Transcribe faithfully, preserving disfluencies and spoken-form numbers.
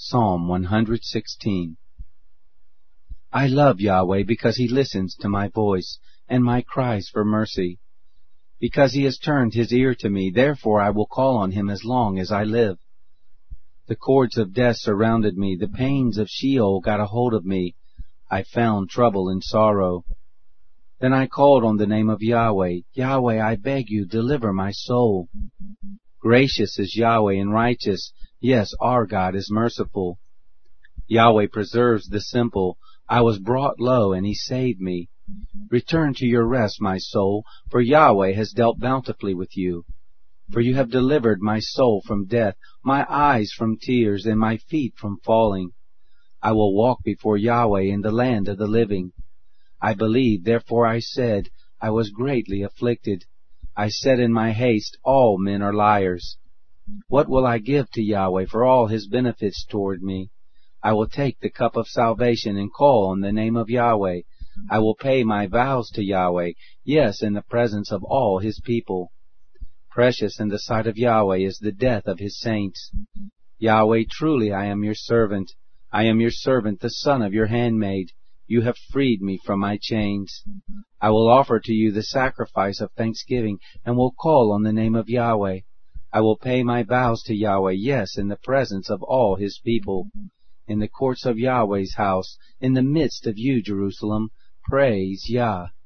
Psalm one hundred sixteen. I love Yahweh because he listens to my voice and my cries for mercy. Because he has turned his ear to me, therefore I will call on him as long as I live. The cords of death surrounded me, the pains of Sheol got a hold of me. I found trouble and sorrow. Then I called on the name of Yahweh. Yahweh, I beg you, deliver my soul. Gracious is Yahweh and righteous. Yes, our God is merciful. Yahweh preserves the simple. I was brought low, and he saved me. Return to your rest, my soul, for Yahweh has dealt bountifully with you. For you have delivered my soul from death, my eyes from tears, and my feet from falling. I will walk before Yahweh in the land of the living. I believed, therefore I said, I was greatly afflicted. I said in my haste, all men are liars. What will I give to Yahweh for all his benefits toward me? I will take the cup of salvation and call on the name of Yahweh. I will pay my vows to Yahweh, yes, in the presence of all his people. Precious in the sight of Yahweh is the death of his saints. Yahweh, truly I am your servant. I am your servant, the son of your handmaid. You have freed me from my chains. I will offer to you the sacrifice of thanksgiving, and will call on the name of Yahweh. I will pay my vows to Yahweh, yes, in the presence of all his people. In the courts of Yahweh's house, in the midst of you, Jerusalem, praise Yah.